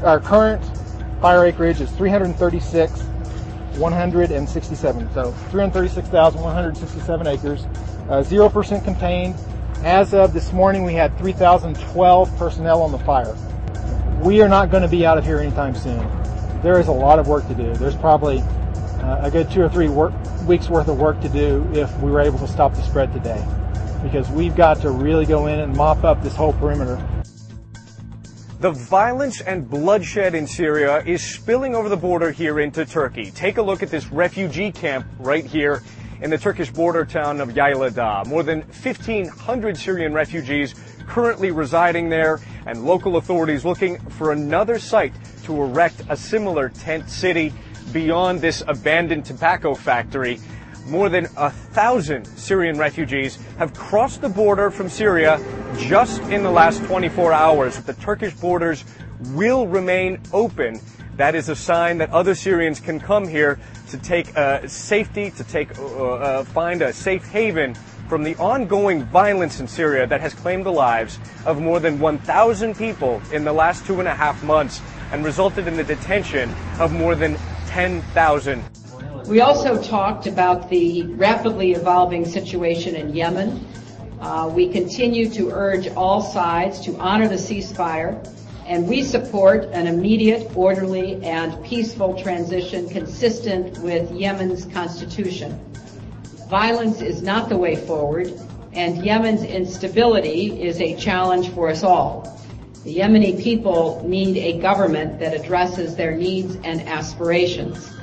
our current fire acreage is 336,167. So 336,167 acres, 0% contained. As of this morning, we had 3,012 personnel on the fire. We are not going to be out of here anytime soon. There is a lot of work to do. There's probably a good 2 or 3 weeks worth of work to do if we were able to stop the spread today, because we've got to really go in and mop up this whole perimeter. The violence and bloodshed in Syria is spilling over the border here into Turkey. Take a look at this refugee camp right here in the Turkish border town of Yaylada. More than 1,500 Syrian refugees currently residing there, and local authorities looking for another site to erect a similar tent city beyond this abandoned tobacco factory. More than 1,000 Syrian refugees have crossed the border from Syria just in the last 24 hours. The Turkish borders will remain open. That is a sign that other Syrians can come here to take safety, to find a safe haven from the ongoing violence in Syria that has claimed the lives of more than 1,000 people in the last 2.5 months and resulted in the detention of more than 10,000. We also talked about the rapidly evolving situation in Yemen. We continue to urge all sides to honor the ceasefire, and we support an immediate, orderly, and peaceful transition consistent with Yemen's constitution. Violence is not the way forward, and Yemen's instability is a challenge for us all. The Yemeni people need a government that addresses their needs and aspirations.